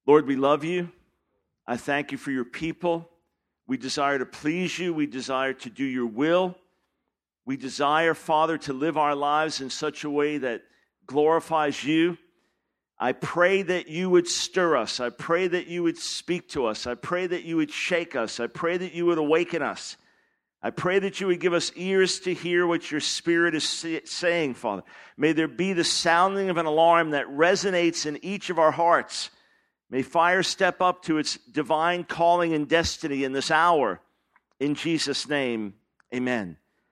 Lord, we love you. I thank you for your people. We desire to please you. We desire to do your will. We desire, Father, to live our lives in such a way that glorifies you. I pray that you would stir us. I pray that you would speak to us. I pray that you would shake us. I pray that you would awaken us. I pray that you would give us ears to hear what your Spirit is saying, Father. May there be the sounding of an alarm that resonates in each of our hearts. May fire step up to its divine calling and destiny in this hour. In Jesus' name, amen.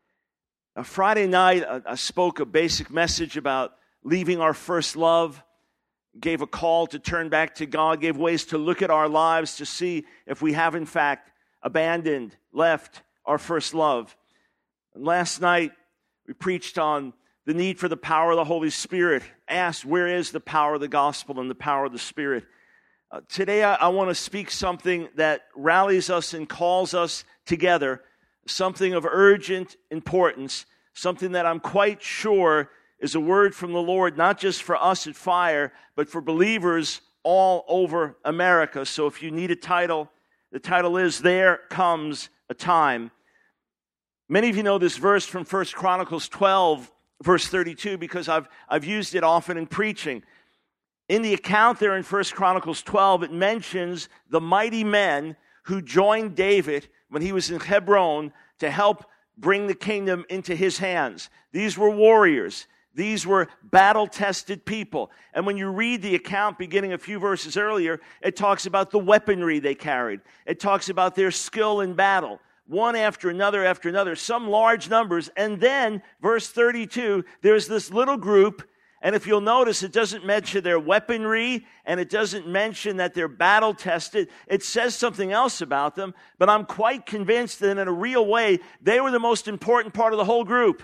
Friday night, I spoke a basic message about leaving our first love, gave a call to turn back to God, gave ways to look at our lives to see if we have in fact abandoned, left our first love. And last night, we preached on the need for the power of the Holy Spirit, asked where is the power of the gospel and the power of the Spirit. Today, I want to speak something that rallies us and calls us together, something of urgent importance, something that I'm quite sure is a word from the Lord, not just for us at Fire, but for believers all over America. So if you need a title, the title is There Comes a Time. Many of you know this verse from 1 Chronicles 12, verse 32, because I've used it often in preaching. In the account there in 1 Chronicles 12, it mentions the mighty men who joined David when he was in Hebron to help bring the kingdom into his hands. These were warriors. These were battle-tested people. And when you read the account beginning a few verses earlier, it talks about the weaponry they carried. It talks about their skill in battle. One after another, some large numbers. And then, verse 32, there's this little group, and if you'll notice, it doesn't mention their weaponry, and it doesn't mention that they're battle-tested. It says something else about them, but I'm quite convinced that in a real way, they were the most important part of the whole group.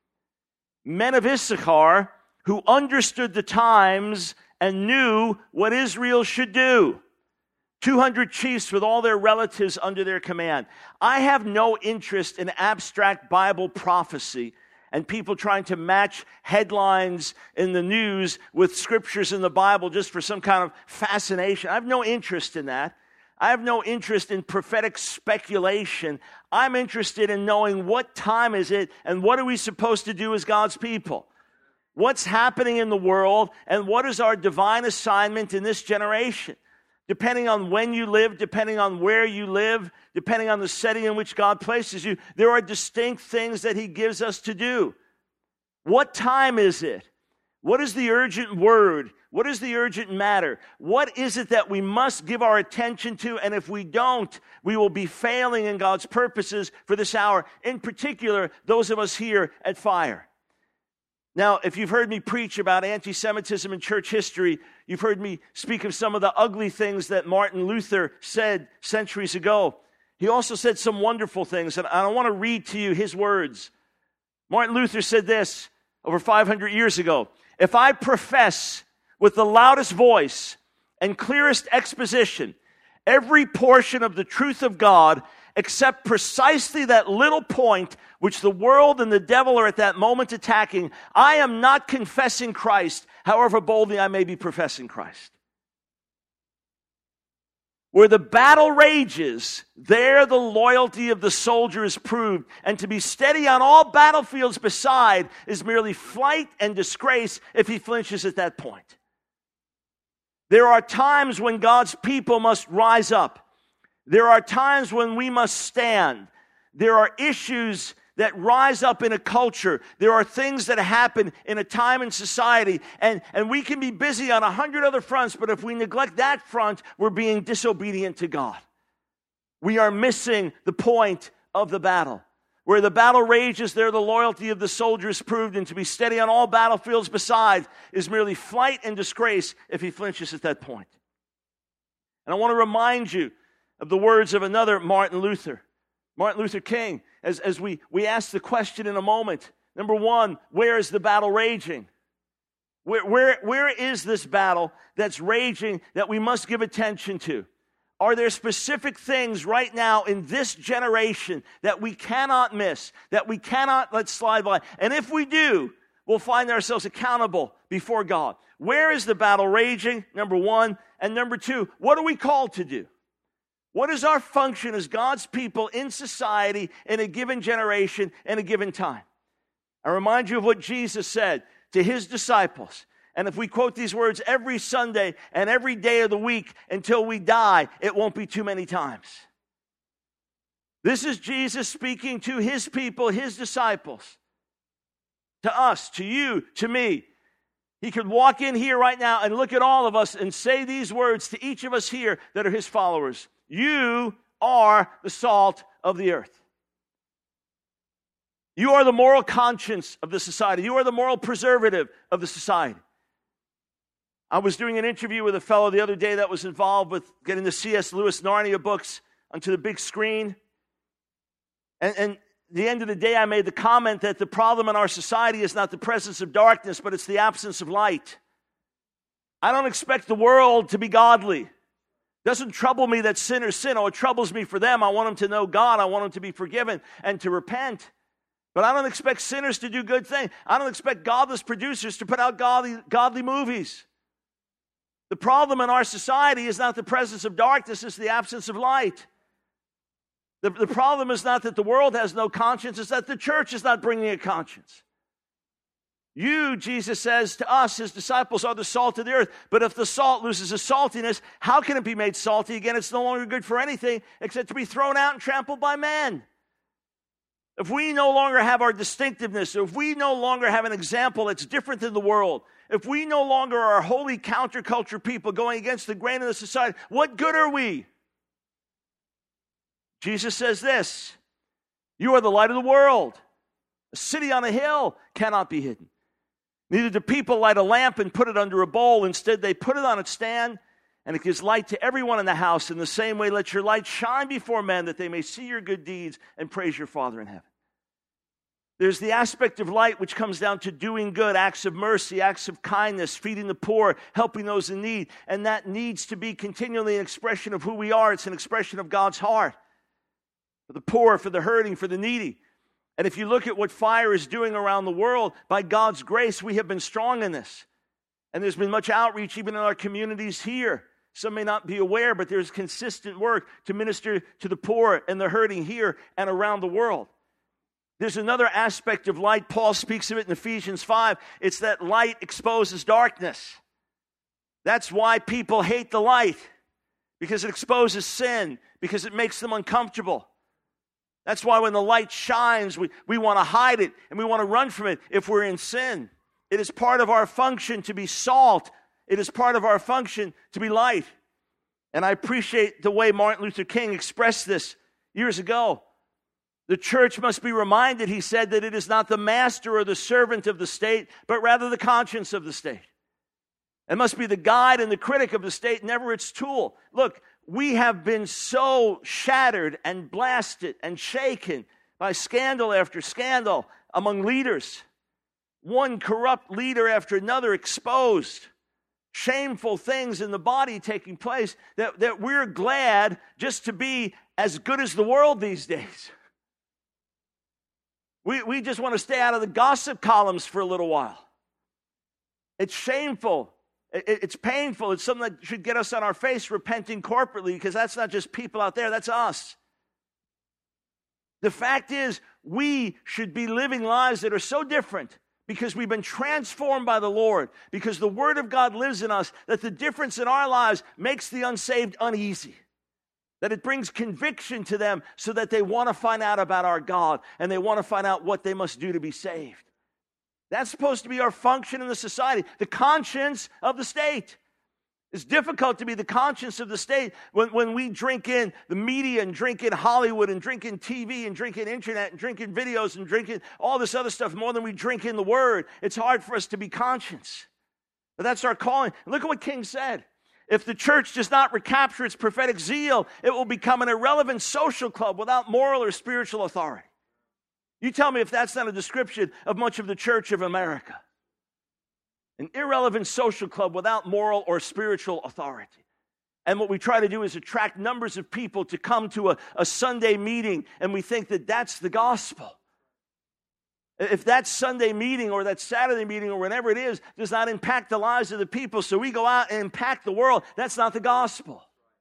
Men of Issachar who understood the times and knew what Israel should do. 200 chiefs with all their relatives under their command. I have no interest in abstract Bible prophecy and people trying to match headlines in the news with scriptures in the Bible just for some kind of fascination. I have no interest in that. I have no interest in prophetic speculation. I'm interested in knowing what time is it and what are we supposed to do as God's people. What's happening in the world and what is our divine assignment in this generation? Depending on when you live, depending on where you live, depending on the setting in which God places you, there are distinct things that He gives us to do. What time is it? What is the urgent word? What is the urgent matter? What is it that we must give our attention to? And if we don't, we will be failing in God's purposes for this hour. In particular, those of us here at Fire. Now, if you've heard me preach about anti-Semitism in church history, you've heard me speak of some of the ugly things that Martin Luther said centuries ago. He also said some wonderful things, and I want to read to you his words. Martin Luther said this over 500 years ago. If I profess with the loudest voice and clearest exposition every portion of the truth of God, except precisely that little point which the world and the devil are at that moment attacking, I am not confessing Christ, however boldly I may be professing Christ. Where the battle rages, there the loyalty of the soldier is proved, and to be steady on all battlefields beside is merely flight and disgrace if he flinches at that point. There are times when God's people must rise up. There are times when we must stand. There are issues that rise up in a culture. There are things that happen in a time in society. And we can be busy on 100 other fronts, but if we neglect that front, we're being disobedient to God. We are missing the point of the battle. Where the battle rages, there the loyalty of the soldier is proved, and to be steady on all battlefields beside is merely flight and disgrace if he flinches at that point. And I want to remind you of the words of another Martin Luther King, as we ask the question in a moment. Number one, where is the battle raging? Where is this battle that's raging that we must give attention to? Are there specific things right now in this generation that we cannot miss, that we cannot let slide by? And if we do, we'll find ourselves accountable before God. Where is the battle raging? Number one. And number two, what are we called to do? What is our function as God's people in society in a given generation in a given time? I remind you of what Jesus said to his disciples. And if we quote these words every Sunday and every day of the week until we die, it won't be too many times. This is Jesus speaking to his people, his disciples, to us, to you, to me. He could walk in here right now and look at all of us and say these words to each of us here that are his followers. You are the salt of the earth. You are the moral conscience of the society. You are the moral preservative of the society. I was doing an interview with a fellow the other day that was involved with getting the C.S. Lewis Narnia books onto the big screen. And at the end of the day, I made the comment that the problem in our society is not the presence of darkness, but it's the absence of light. I don't expect the world to be godly. It doesn't trouble me that sinners sin. Oh, it troubles me for them. I want them to know God. I want them to be forgiven and to repent. But I don't expect sinners to do good things. I don't expect godless producers to put out godly movies. The problem in our society is not the presence of darkness, it's the absence of light. The problem is not that the world has no conscience, it's that the church is not bringing a conscience. You, Jesus says to us, his disciples, are the salt of the earth. But if the salt loses its saltiness, how can it be made salty again? It's no longer good for anything except to be thrown out and trampled by men. If we no longer have our distinctiveness, if we no longer have an example that's different than the world, if we no longer are holy counterculture people going against the grain of the society, what good are we? Jesus says this, you are the light of the world. A city on a hill cannot be hidden. Neither do people light a lamp and put it under a bowl. Instead, they put it on its stand, and it gives light to everyone in the house. In the same way, let your light shine before men, that they may see your good deeds and praise your Father in heaven. There's the aspect of light which comes down to doing good, acts of mercy, acts of kindness, feeding the poor, helping those in need. And that needs to be continually an expression of who we are. It's an expression of God's heart. For the poor, for the hurting, for the needy. And if you look at what fire is doing around the world, by God's grace, we have been strong in this. And there's been much outreach even in our communities here. Some may not be aware, but there's consistent work to minister to the poor and the hurting here and around the world. There's another aspect of light. Paul speaks of it in Ephesians 5. It's that light exposes darkness. That's why people hate the light, because it exposes sin, because it makes them uncomfortable. That's why when the light shines, we want to hide it and we want to run from it if we're in sin. It is part of our function to be salt. It is part of our function to be light. And I appreciate the way Martin Luther King expressed this years ago. The church must be reminded, he said, that it is not the master or the servant of the state, but rather the conscience of the state. It must be the guide and the critic of the state, never its tool. Look, we have been so shattered and blasted and shaken by scandal after scandal among leaders. One corrupt leader after another exposed. Shameful things in the body taking place that we're glad just to be as good as the world these days. We just want to stay out of the gossip columns for a little while. It's shameful. It's painful. It's something that should get us on our face repenting corporately, because that's not just people out there, that's us. The fact is, we should be living lives that are so different because we've been transformed by the Lord, because the Word of God lives in us, that the difference in our lives makes the unsaved uneasy. That it brings conviction to them so that they want to find out about our God and they want to find out what they must do to be saved. That's supposed to be our function in the society, the conscience of the state. It's difficult to be the conscience of the state when we drink in the media and drink in Hollywood and drink in TV and drink in internet and drink in videos and drink in all this other stuff more than we drink in the Word. It's hard for us to be conscious. But that's our calling. Look at what King said. If the church does not recapture its prophetic zeal, it will become an irrelevant social club without moral or spiritual authority. You tell me if that's not a description of much of the church of America. An irrelevant social club without moral or spiritual authority. And what we try to do is attract numbers of people to come to a Sunday meeting, and we think that that's the gospel. If that Sunday meeting or that Saturday meeting or whatever it is does not impact the lives of the people, so we go out and impact the world, that's not the gospel.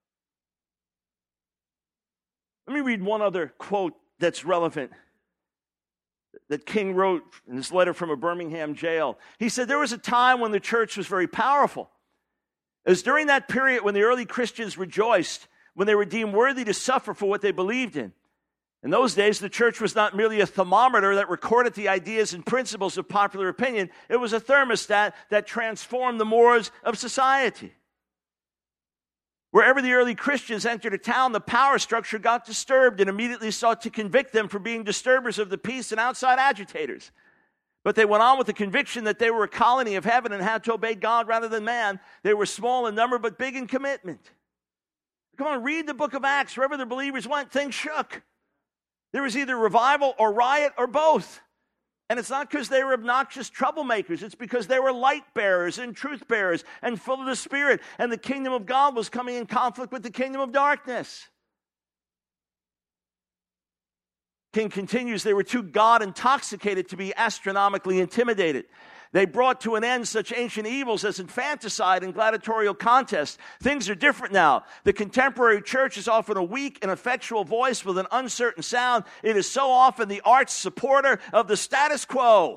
Let me read one other quote that's relevant that King wrote in this letter from a Birmingham jail. He said, there was a time when the church was very powerful. It was during that period when the early Christians rejoiced, when they were deemed worthy to suffer for what they believed in. In those days, the church was not merely a thermometer that recorded the ideas and principles of popular opinion. It was a thermostat that transformed the mores of society. Wherever the early Christians entered a town, the power structure got disturbed and immediately sought to convict them for being disturbers of the peace and outside agitators. But they went on with the conviction that they were a colony of heaven and had to obey God rather than man. They were small in number but big in commitment. Come on, read the book of Acts. Wherever the believers went, things shook. There was either revival or riot or both. And it's not because they were obnoxious troublemakers. It's because they were light bearers and truth bearers and full of the Spirit. And the kingdom of God was coming in conflict with the kingdom of darkness. King continues, they were too God-intoxicated to be astronomically intimidated. They brought to an end such ancient evils as infanticide and gladiatorial contests. Things are different now. The contemporary church is often a weak and ineffectual voice with an uncertain sound. It is so often the arch supporter of the status quo.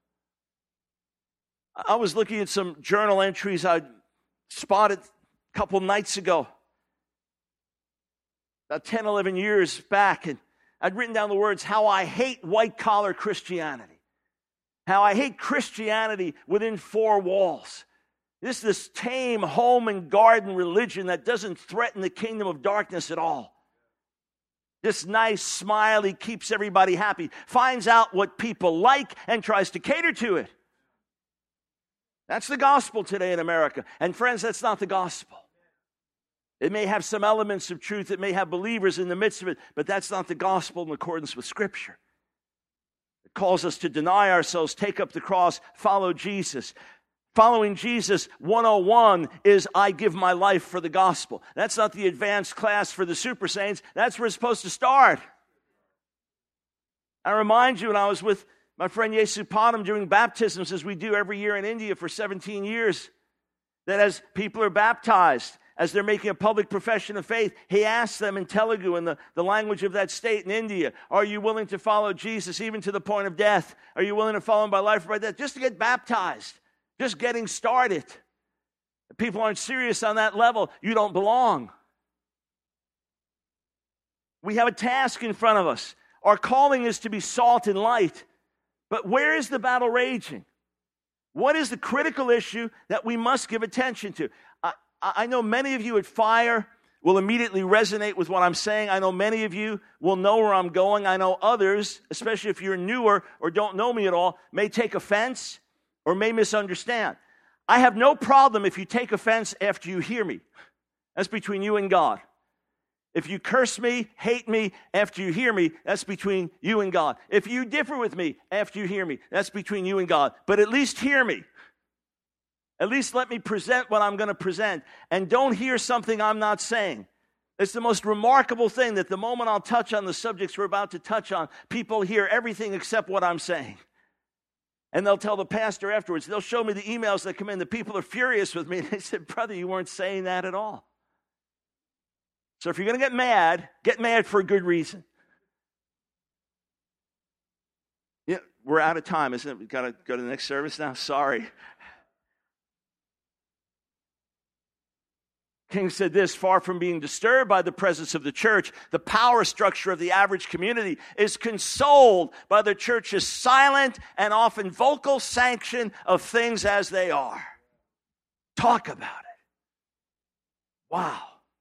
I was looking at some journal entries I spotted a couple nights ago, about 10, 11 years back, and I'd written down the words, how I hate white-collar Christianity. How I hate Christianity within four walls. This tame home and garden religion that doesn't threaten the kingdom of darkness at all. This nice, smiley, keeps everybody happy, finds out what people like and tries to cater to it. That's the gospel today in America. And friends, that's not the gospel. It may have some elements of truth. It may have believers in the midst of it, but that's not the gospel in accordance with Scripture. Calls us to deny ourselves, take up the cross, follow Jesus. Following Jesus 101 is I give my life for the gospel. That's not the advanced class for the super saints. That's where it's supposed to start. I remind you, when I was with my friend Yesu Padam doing baptisms, as we do every year in India for 17 years, that as people are baptized, as they're making a public profession of faith, he asks them in Telugu, in the language of that state in India, are you willing to follow Jesus even to the point of death? Are you willing to follow him by life or by death? Just to get baptized, just getting started. If people aren't serious on that level, you don't belong. We have a task in front of us. Our calling is to be salt and light. But where is the battle raging? What is the critical issue that we must give attention to? I know many of you at Fire will immediately resonate with what I'm saying. I know many of you will know where I'm going. I know others, especially if you're newer or don't know me at all, may take offense or may misunderstand. I have no problem if you take offense after you hear me. That's between you and God. If you curse me, hate me, after you hear me, that's between you and God. If you differ with me after you hear me, that's between you and God. But at least hear me. At least let me present what I'm going to present. And don't hear something I'm not saying. It's the most remarkable thing that the moment I'll touch on the subjects we're about to touch on, people hear everything except what I'm saying. And they'll tell the pastor afterwards, they'll show me the emails that come in. The people are furious with me. They said, brother, you weren't saying that at all. So if you're going to get mad for a good reason. Yeah, we're out of time, isn't it? We've got to go to the next service now. Sorry. King said this, far from being disturbed by the presence of the church, the power structure of the average community is consoled by the church's silent and often vocal sanction of things as they are. Talk about it. Wow.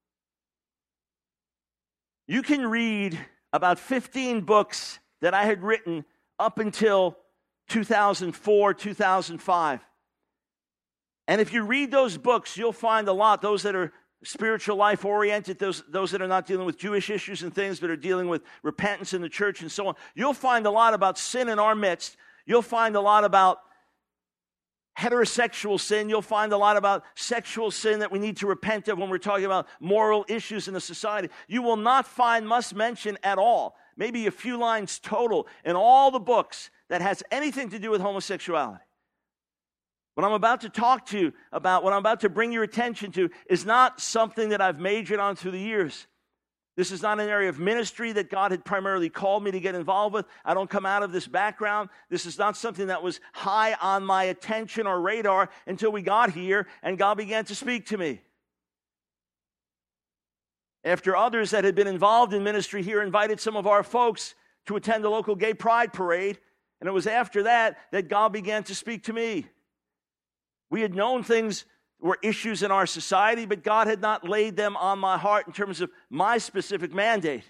You can read about 15 books that I had written up until 2004, 2005. And if you read those books, you'll find a lot, those that are spiritual life oriented, those that are not dealing with Jewish issues and things, but are dealing with repentance in the church and so on. You'll find a lot about sin in our midst. You'll find a lot about heterosexual sin. You'll find a lot about sexual sin that we need to repent of when we're talking about moral issues in the society. You will not find must mention at all, maybe a few lines total, in all the books that has anything to do with homosexuality. What I'm about to talk to you about, what I'm about to bring your attention to, is not something that I've majored on through the years. This is not an area of ministry that God had primarily called me to get involved with. I don't come out of this background. This is not something that was high on my attention or radar until we got here and God began to speak to me. After others that had been involved in ministry here invited some of our folks to attend the local gay pride parade, and it was after that that God began to speak to me. We had known things were issues in our society, but God had not laid them on my heart in terms of my specific mandate.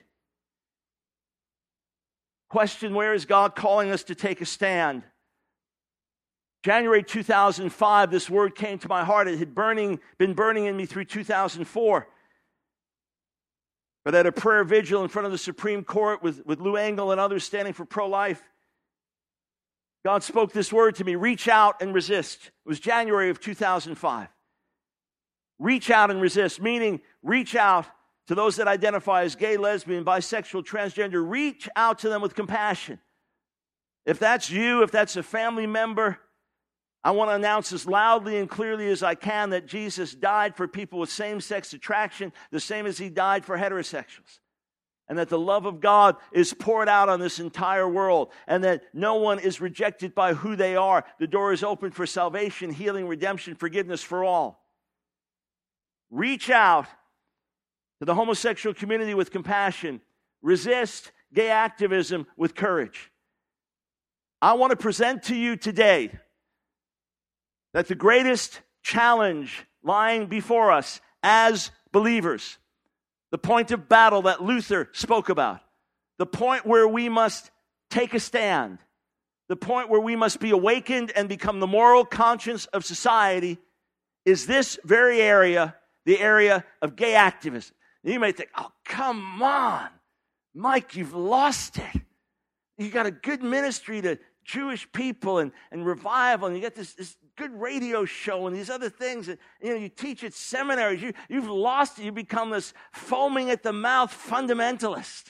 Question, where is God calling us to take a stand? January 2005, this word came to my heart. It had been burning in me through 2004. But at a prayer vigil in front of the Supreme Court with Lou Engle and others standing for pro-life, God spoke this word to me, reach out and resist. It was January of 2005. Reach out and resist, meaning reach out to those that identify as gay, lesbian, bisexual, transgender. Reach out to them with compassion. If that's you, if that's a family member, I want to announce as loudly and clearly as I can that Jesus died for people with same-sex attraction, the same as he died for heterosexuals. And that the love of God is poured out on this entire world. And that no one is rejected by who they are. The door is open for salvation, healing, redemption, forgiveness for all. Reach out to the homosexual community with compassion. Resist gay activism with courage. I want to present to you today that the greatest challenge lying before us as believers, the point of battle that Luther spoke about, the point where we must take a stand, the point where we must be awakened and become the moral conscience of society, is this very area, the area of gay activism. And you may think, oh, come on, Mike, you've lost it. You got a good ministry to Jewish people and revival, and you got this good radio show and these other things, and you teach at seminaries. You've lost it. You become this foaming at the mouth fundamentalist.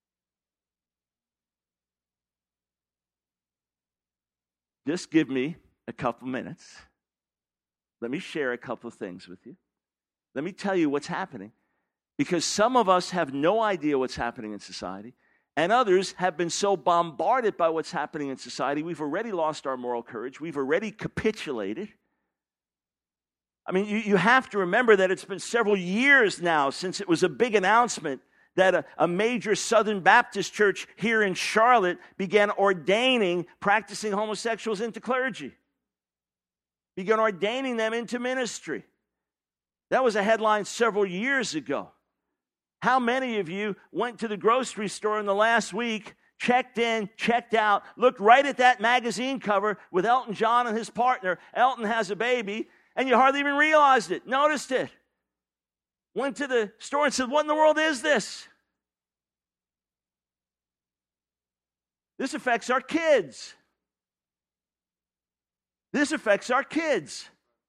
Just give me a couple minutes. Let me share a couple of things with you. Let me tell you what's happening, because some of us have no idea what's happening in society. And others have been so bombarded by what's happening in society, we've already lost our moral courage. We've already capitulated. I mean, you have to remember that it's been several years now since it was a big announcement that a major Southern Baptist church here in Charlotte began ordaining practicing homosexuals into clergy. Began ordaining them into ministry. That was a headline several years ago. How many of you went to the grocery store in the last week, checked in, checked out, looked right at that magazine cover with Elton John and his partner? Elton has a baby, and you hardly even realized it, noticed it. Went to the store and said, what in the world is this? This affects our kids. This affects our kids.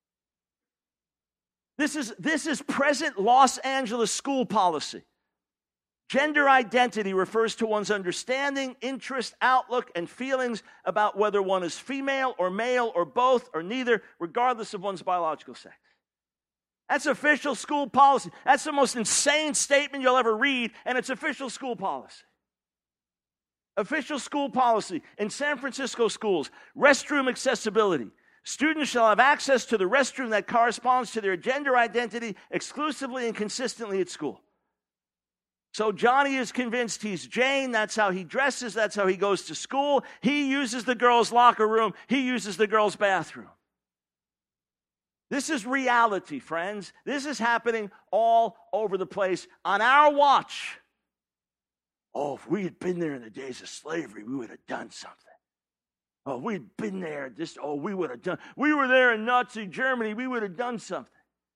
This is present Los Angeles school policy. Gender identity refers to one's understanding, interest, outlook, and feelings about whether one is female or male or both or neither, regardless of one's biological sex. That's official school policy. That's the most insane statement you'll ever read, and it's official school policy. Official school policy in San Francisco schools, restroom accessibility. Students shall have access to the restroom that corresponds to their gender identity exclusively and consistently at school. So Johnny is convinced he's Jane. That's how he dresses. That's how he goes to school. He uses the girls' locker room. He uses the girls' bathroom. This is reality, friends. This is happening all over the place on our watch. Oh, if we had been there in the days of slavery, we would have done something. Oh, we'd been there. We would have done. We were there in Nazi Germany. We would have done something.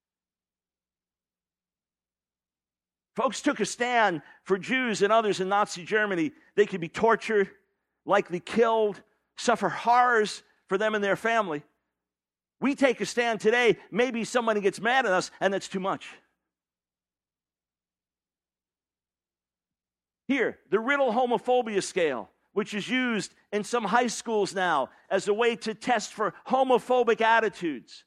Folks took a stand for Jews and others in Nazi Germany. They could be tortured, likely killed, suffer horrors for them and their family. We take a stand today. Maybe somebody gets mad at us, and that's too much. Here, the Riddle homophobia scale, which is used in some high schools now as a way to test for homophobic attitudes.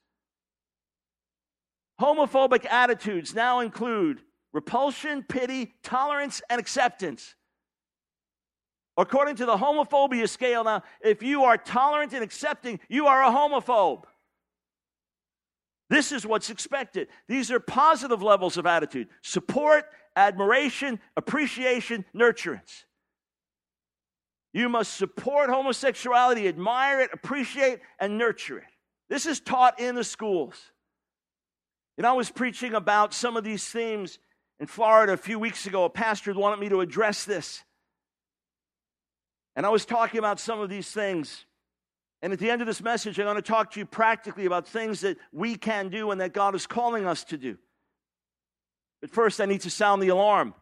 Homophobic attitudes now include repulsion, pity, tolerance, and acceptance. According to the homophobia scale now, if you are tolerant and accepting, you are a homophobe. This is what's expected. These are positive levels of attitude: support, admiration, appreciation, nurturance. You must support homosexuality, admire it, appreciate, and nurture it. This is taught in the schools. And I was preaching about some of these themes in Florida a few weeks ago. A pastor wanted me to address this. And I was talking about some of these things. And at the end of this message, I'm going to talk to you practically about things that we can do and that God is calling us to do. But first, I need to sound the alarm.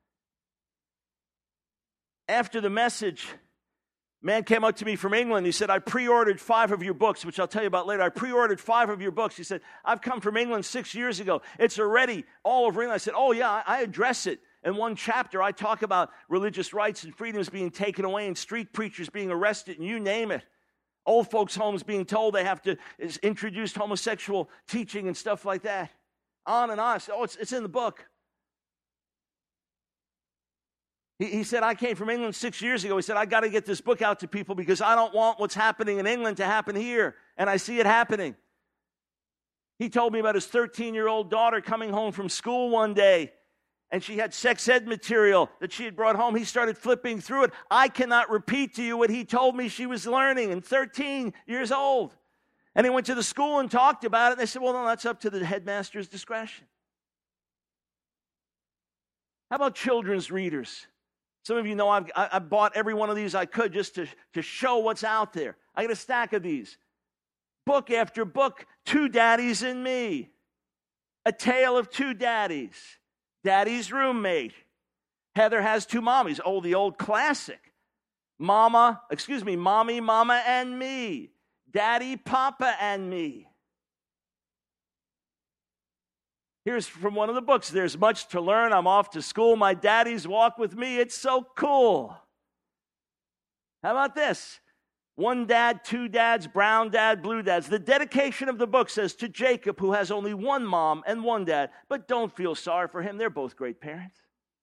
After the message, a man came up to me from England. He said, I pre-ordered 5 of your books, which I'll tell you about later. I pre-ordered 5 of your books. He said, I've come from England 6 years ago. It's already all over England. I said, oh yeah, I address it. In one chapter, I talk about religious rights and freedoms being taken away and street preachers being arrested and you name it. Old folks' homes being told they have to introduce homosexual teaching and stuff like that. On and on. I said, oh, it's in the book. He said, I came from England 6 years ago. He said, I got to get this book out to people because I don't want what's happening in England to happen here. And I see it happening. He told me about his 13-year-old daughter coming home from school one day, and she had sex ed material that she had brought home. He started flipping through it. I cannot repeat to you what he told me she was learning, and 13 years old. And he went to the school and talked about it. And they said, well, no, that's up to the headmaster's discretion. How about children's readers? Some of you know I bought every one of these I could just to show what's out there. I got a stack of these. Book after book, Two Daddies and Me. A Tale of Two Daddies. Daddy's Roommate. Heather Has Two Mommies. Oh, the old classic. Mommy, Mama, and Me. Daddy, Papa, and Me. Here's from one of the books. There's much to learn. I'm off to school. My daddies walk with me. It's so cool. How about this? One dad, two dads, brown dad, blue dads. The dedication of the book says, to Jacob, who has only one mom and one dad, but don't feel sorry for him. They're both great parents.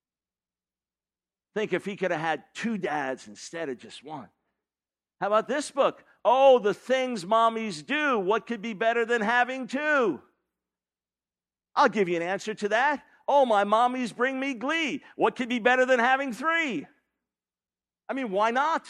Think if he could have had 2 dads instead of just one. How about this book? Oh, the things mommies do. What could be better than having 2? I'll give you an answer to that. Oh, my mommies bring me glee. What could be better than having 3? I mean, why not?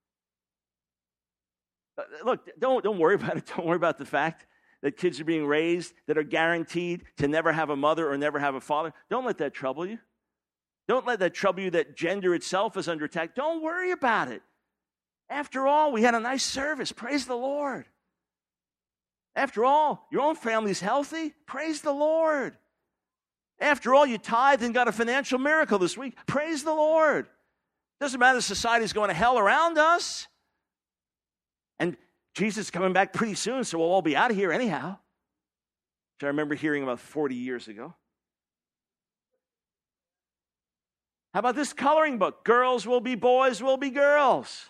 Look, don't worry about it. Don't worry about the fact that kids are being raised that are guaranteed to never have a mother or never have a father. Don't let that trouble you. Don't let that trouble you that gender itself is under attack. Don't worry about it. After all, we had a nice service. Praise the Lord. After all, your own family's healthy. Praise the Lord. After all, you tithed and got a financial miracle this week. Praise the Lord. Doesn't matter if society's going to hell around us. And Jesus is coming back pretty soon, so we'll all be out of here anyhow. Which I remember hearing about 40 years ago. How about this coloring book? Girls will be boys, will be girls.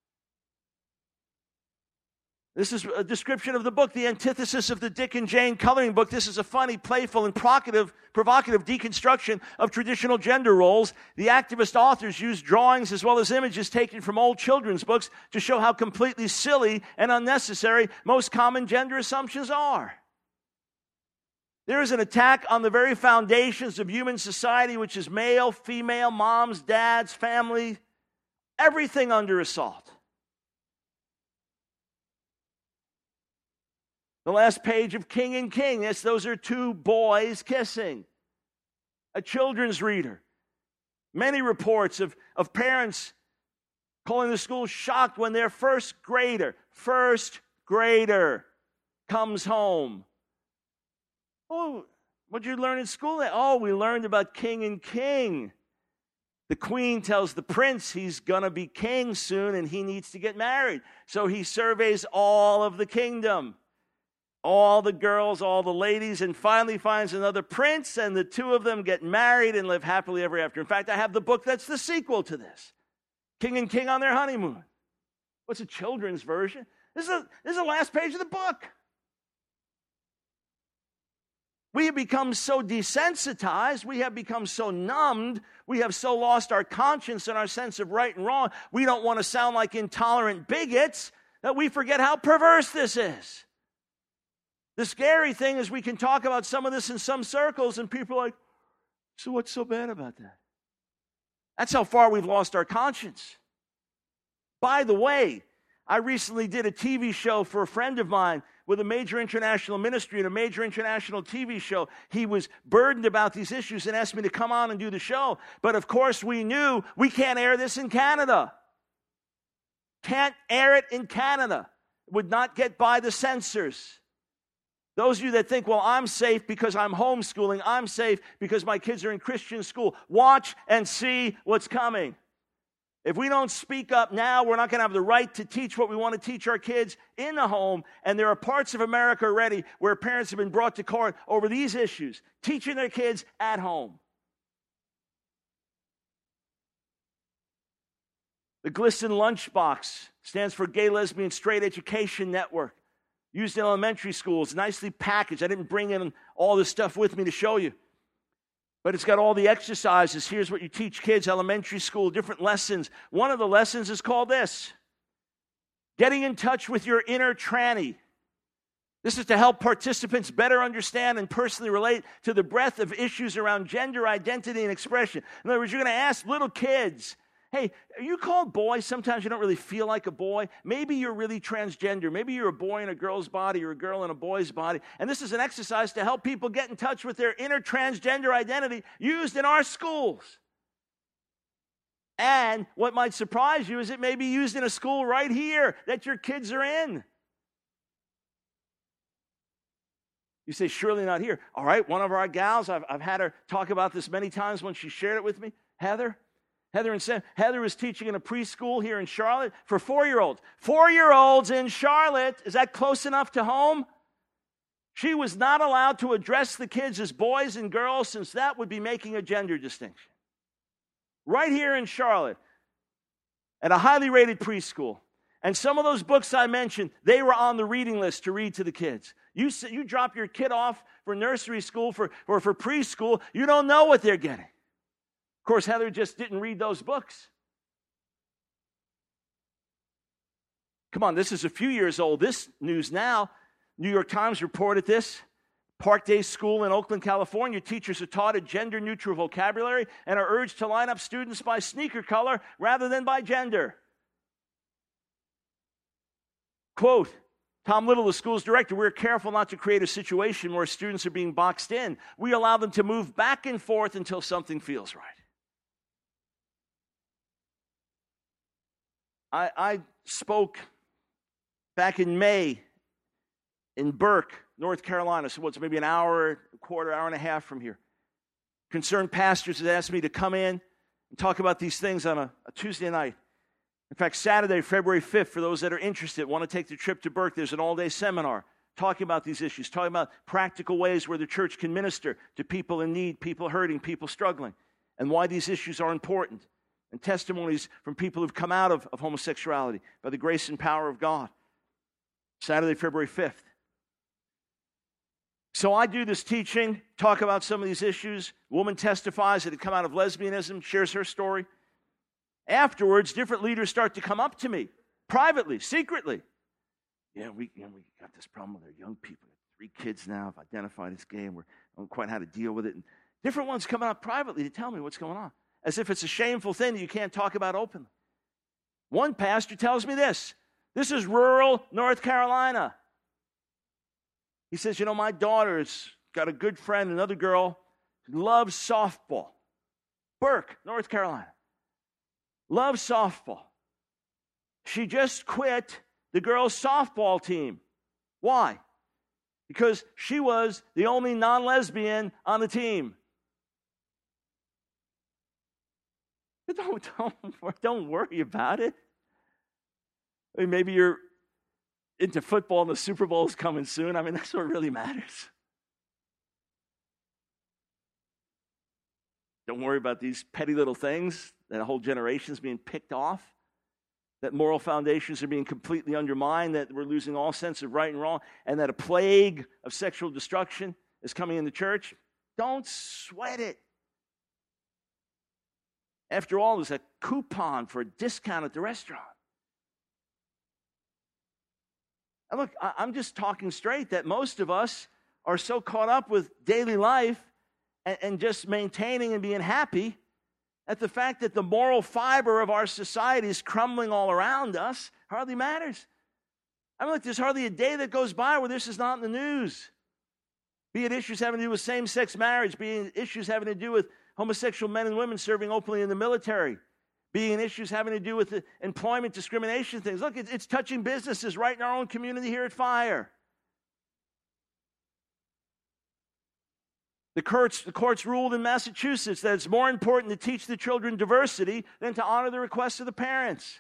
This is a description of the book, the antithesis of the Dick and Jane coloring book. This is a funny, playful, and provocative deconstruction of traditional gender roles. The activist authors use drawings as well as images taken from old children's books to show how completely silly and unnecessary most common gender assumptions are. There is an attack on the very foundations of human society, which is male, female, moms, dads, family, everything under assault. The last page of King and King, yes, those are 2 boys kissing. A children's reader. Many reports of parents calling the school shocked when their first grader comes home. Oh, what'd you learn in school? Oh, we learned about King and King. The queen tells the prince he's going to be king soon and he needs to get married. So he surveys all of the kingdom. All the girls, all the ladies, and finally finds another prince, and the 2 of them get married and live happily ever after. In fact, I have the book that's the sequel to this. King and King on their honeymoon. What's a children's version? This is the last page of the book. We have become so desensitized. We have become so numbed. We have so lost our conscience and our sense of right and wrong. We don't want to sound like intolerant bigots that we forget how perverse this is. The scary thing is we can talk about some of this in some circles and people are like, so what's so bad about that? That's how far we've lost our conscience. By the way, I recently did a TV show for a friend of mine with a major international ministry and a major international TV show. He was burdened about these issues and asked me to come on and do the show. But of course we knew we can't air this in Canada. Can't air it in Canada. Would not get by the censors. Those of you that think, well, I'm safe because I'm homeschooling. I'm safe because my kids are in Christian school. Watch and see what's coming. If we don't speak up now, we're not going to have the right to teach what we want to teach our kids in the home. And there are parts of America already where parents have been brought to court over these issues, teaching their kids at home. The GLSEN Lunchbox stands for Gay, Lesbian, Straight Education Network. Used in elementary schools, nicely packaged. I didn't bring in all this stuff with me to show you. But it's got all the exercises. Here's what you teach kids, elementary school, different lessons. One of the lessons is called this: getting in touch with your inner tranny. This is to help participants better understand and personally relate to the breadth of issues around gender identity and expression. In other words, you're going to ask little kids, hey, are you called boy? Sometimes you don't really feel like a boy. Maybe you're really transgender. Maybe you're a boy in a girl's body or a girl in a boy's body. And this is an exercise to help people get in touch with their inner transgender identity used in our schools. And what might surprise you is it may be used in a school right here that your kids are in. You say, surely not here. All right, one of our gals, I've had her talk about this many times when she shared it with me, Heather and Sam. Heather is teaching in a preschool here in Charlotte for 4-year-olds. 4-year-olds in Charlotte. Is that close enough to home? She was not allowed to address the kids as boys and girls, since that would be making a gender distinction. Right here in Charlotte, at a highly rated preschool. And some of those books I mentioned, they were on the reading list to read to the kids. You drop your kid off for nursery school or for preschool, you don't know what they're getting. Of course, Heather just didn't read those books. Come on, this is a few years old. This news now, New York Times reported this. Park Day School in Oakland, California, teachers are taught a gender-neutral vocabulary and are urged to line up students by sneaker color rather than by gender. Quote, Tom Little, the school's director, we're careful not to create a situation where students are being boxed in. We allow them to move back and forth until something feels right. I spoke back in May in Burke, North Carolina, so what's maybe an hour, a quarter, hour and a half from here. Concerned pastors had asked me to come in and talk about these things on a Tuesday night. In fact, Saturday, February 5th, for those that are interested, want to take the trip to Burke, there's an all-day seminar talking about these issues, talking about practical ways where the church can minister to people in need, people hurting, people struggling, and why these issues are important. And testimonies from people who've come out of homosexuality by the grace and power of God. Saturday, February 5th. So I do this teaching, talk about some of these issues. A woman testifies that had come out of lesbianism, shares her story. Afterwards, different leaders start to come up to me, privately, secretly. Yeah, we got this problem with our young people. 3 kids now have identified as gay, and we don't quite know how to deal with it. And different ones coming up privately to tell me what's going on, as if it's a shameful thing that you can't talk about openly. One pastor tells me this. This is rural North Carolina. He says, my daughter's got a good friend, another girl, who loves softball. Burke, North Carolina. Loves softball. She just quit the girls' softball team. Why? Because she was the only non-lesbian on the team. Don't worry about it. I mean, maybe you're into football and the Super Bowl is coming soon. I mean, that's what really matters. Don't worry about these petty little things, that a whole generation is being picked off, that moral foundations are being completely undermined, that we're losing all sense of right and wrong, and that a plague of sexual destruction is coming in the church. Don't sweat it. After all, there's a coupon for a discount at the restaurant. And look, I'm just talking straight that most of us are so caught up with daily life and just maintaining and being happy at the fact that the moral fiber of our society is crumbling all around us hardly matters. I mean, look, there's hardly a day that goes by where this is not in the news. Be it issues having to do with same-sex marriage, be it issues having to do with homosexual men and women serving openly in the military, being issues having to do with the employment discrimination things. Look, it's touching businesses right in our own community here at Fire. The courts ruled in Massachusetts that it's more important to teach the children diversity than to honor the requests of the parents.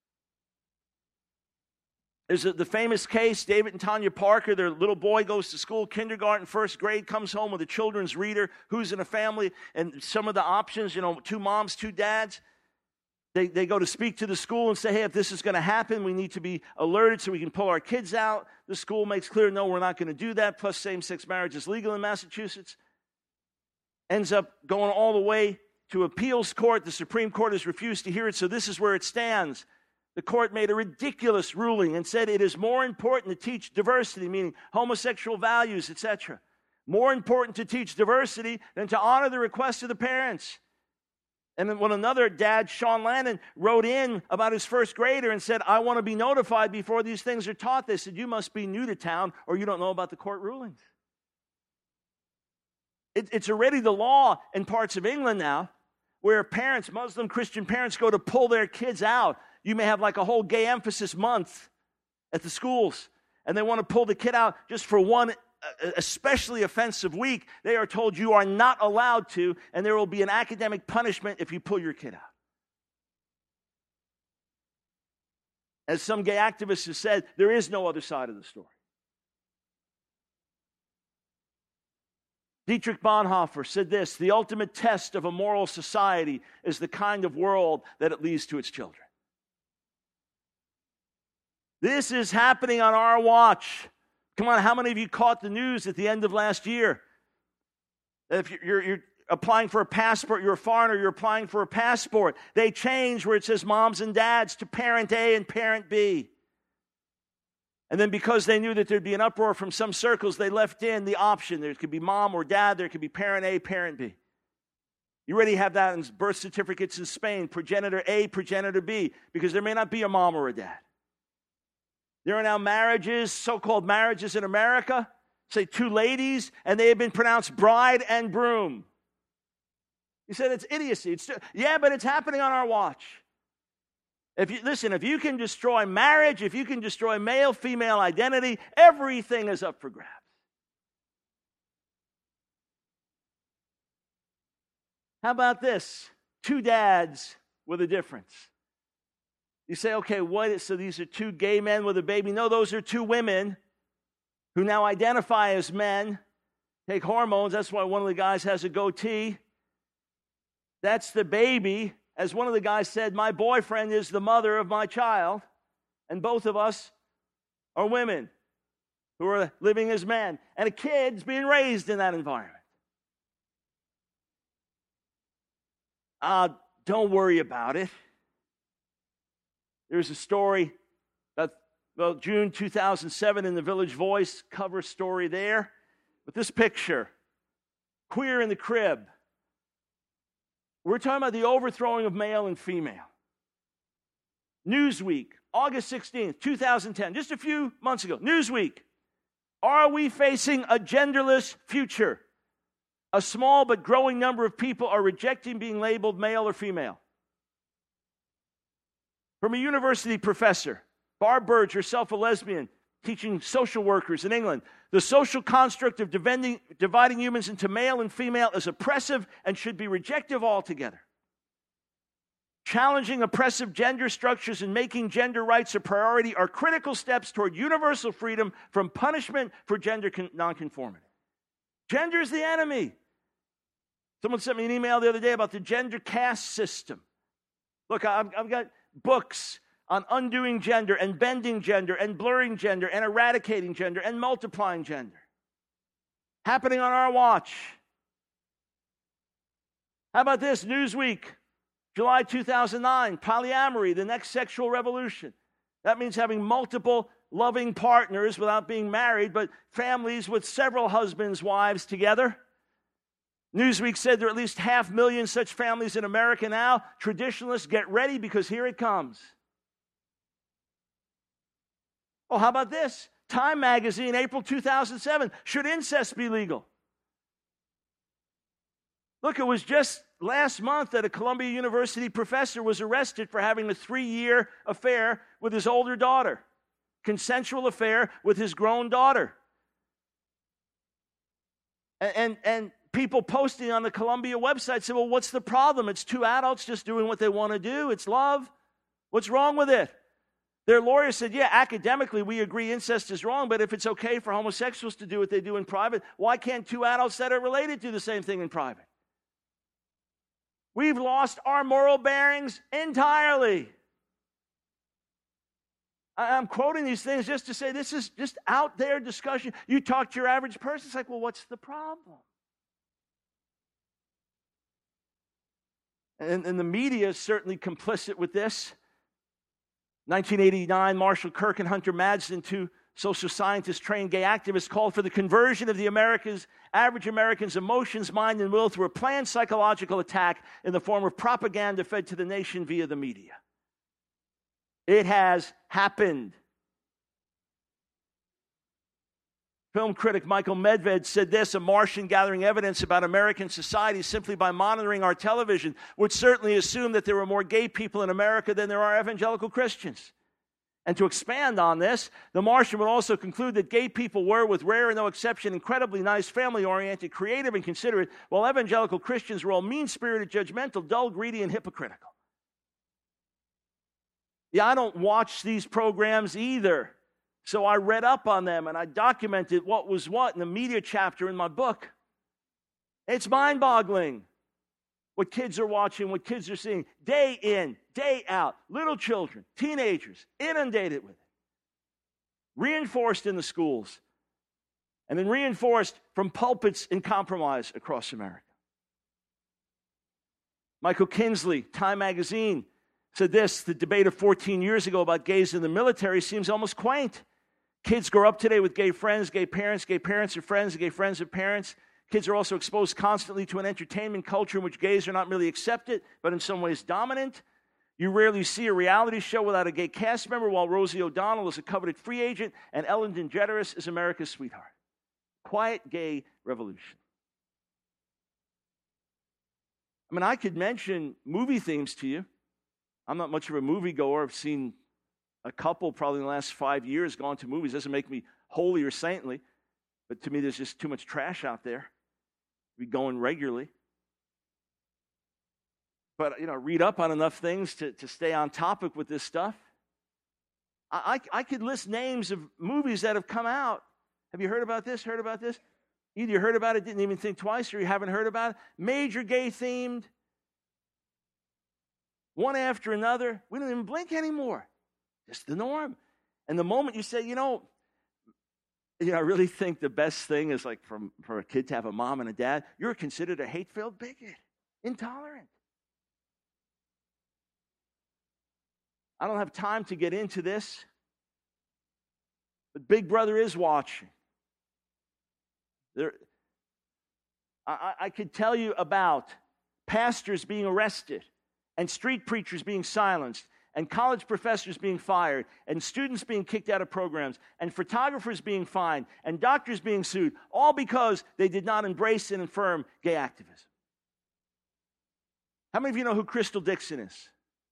There's the famous case, David and Tanya Parker. Their little boy goes to school, kindergarten, first grade, comes home with a children's reader, who's in a family, and some of the options, 2 moms, 2 dads. They go to speak to the school and say, hey, if this is going to happen, we need to be alerted so we can pull our kids out. The school makes clear, no, we're not going to do that. Plus, same-sex marriage is legal in Massachusetts. Ends up going all the way to appeals court. The Supreme Court has refused to hear it, so this is where it stands. The court made a ridiculous ruling and said it is more important to teach diversity, meaning homosexual values, etc. More important to teach diversity than to honor the request of the parents. And then when another dad, Sean Lannon, wrote in about his first grader and said, I want to be notified before these things are taught, they said, you must be new to town or you don't know about the court rulings. It's already the law in parts of England now where parents, Muslim Christian parents, go to pull their kids out. You may have like a whole gay emphasis month at the schools, and they want to pull the kid out just for one especially offensive week. They are told you are not allowed to, and there will be an academic punishment if you pull your kid out. As some gay activists have said, there is no other side of the story. Dietrich Bonhoeffer said this, the ultimate test of a moral society is the kind of world that it leaves to its children. This is happening on our watch. Come on, how many of you caught the news at the end of last year? If you're applying for a passport, you're a foreigner, you're applying for a passport. They changed where it says moms and dads to parent A and parent B. And then because they knew that there'd be an uproar from some circles, they left in the option. There could be mom or dad, there could be parent A, parent B. You already have that in birth certificates in Spain, progenitor A, progenitor B, because there may not be a mom or a dad. There are now marriages, so-called marriages in America, say 2 ladies, and they have been pronounced bride and groom. You said it's idiocy. Yeah, but it's happening on our watch. If you can destroy marriage, if you can destroy male-female identity, everything is up for grabs. How about this? 2 dads with a difference. You say, okay, so these are 2 gay men with a baby? No, those are 2 women who now identify as men, take hormones. That's why one of the guys has a goatee. That's the baby. As one of the guys said, my boyfriend is the mother of my child, and both of us are women who are living as men. And a kid's being raised in that environment. Don't worry about it. There's a story about June 2007 in the Village Voice, cover story there, with this picture, queer in the crib. We're talking about the overthrowing of male and female. Newsweek, August 16th, 2010, just a few months ago. Newsweek, are we facing a genderless future? A small but growing number of people are rejecting being labeled male or female. From a university professor, Barb Burge, herself a lesbian, teaching social workers in England, the social construct of dividing humans into male and female is oppressive and should be rejected altogether. Challenging oppressive gender structures and making gender rights a priority are critical steps toward universal freedom from punishment for gender nonconformity. Gender is the enemy. Someone sent me an email the other day about the gender caste system. Look, I've got books on undoing gender and bending gender and blurring gender and eradicating gender and multiplying gender. Happening on our watch. How about this? Newsweek, July 2009, polyamory, the next sexual revolution. That means having multiple loving partners without being married, but families with several husbands, wives together. Newsweek said there are at least 500,000 such families in America now. Traditionalists, get ready because here it comes. Oh, how about this? Time magazine, April 2007. Should incest be legal? Look, it was just last month that a Columbia University professor was arrested for having a 3-year affair with his older daughter. Consensual affair with his grown daughter. And people posting on the Columbia website said, well, what's the problem? It's two adults just doing what they want to do. It's love. What's wrong with it? Their lawyer said, yeah, academically we agree incest is wrong, but if it's okay for homosexuals to do what they do in private, why can't two adults that are related do the same thing in private? We've lost our moral bearings entirely. I'm quoting these things just to say this is just out there discussion. You talk to your average person, it's like, well, what's the problem? And the media is certainly complicit with this. 1989, Marshall Kirk and Hunter Madsen, two social scientists, trained gay activists, called for the conversion of the average American's emotions, mind, and will through a planned psychological attack in the form of propaganda fed to the nation via the media. It has happened. Film critic Michael Medved said this: a Martian gathering evidence about American society simply by monitoring our television would certainly assume that there are more gay people in America than there are evangelical Christians. And to expand on this, the Martian would also conclude that gay people were, with rare and no exception, incredibly nice, family-oriented, creative, and considerate, while evangelical Christians were all mean-spirited, judgmental, dull, greedy, and hypocritical. Yeah, I don't watch these programs either. So I read up on them and I documented what was what in the media chapter in my book. It's mind-boggling what kids are watching, what kids are seeing, day in, day out. Little children, teenagers, inundated with it. Reinforced in the schools. And then reinforced from pulpits in compromise across America. Michael Kinsley, Time magazine, said this: the debate of 14 years ago about gays in the military seems almost quaint. Kids grow up today with gay friends are friends, and gay friends are parents. Kids are also exposed constantly to an entertainment culture in which gays are not merely accepted, but in some ways dominant. You rarely see a reality show without a gay cast member, while Rosie O'Donnell is a coveted free agent and Ellen DeGeneres is America's sweetheart. Quiet gay revolution. I mean, I could mention movie themes to you. I'm not much of a moviegoer. I've seen a couple probably in the last 5 years gone to movies. Doesn't make me holy or saintly, but to me there's just too much trash out there. We going regularly. But, read up on enough things to stay on topic with this stuff. I could list names of movies that have come out. Have you heard about this? Heard about this? Either you heard about it, didn't even think twice, or you haven't heard about it. Major gay themed. One after another. We don't even blink anymore. Just the norm. And the moment you say, I really think the best thing is like for a kid to have a mom and a dad, you're considered a hate-filled bigot, intolerant. I don't have time to get into this, but Big Brother is watching. I could tell you about pastors being arrested and street preachers being silenced and college professors being fired, and students being kicked out of programs, and photographers being fined, and doctors being sued, all because they did not embrace and affirm gay activism. How many of you know who Crystal Dixon is?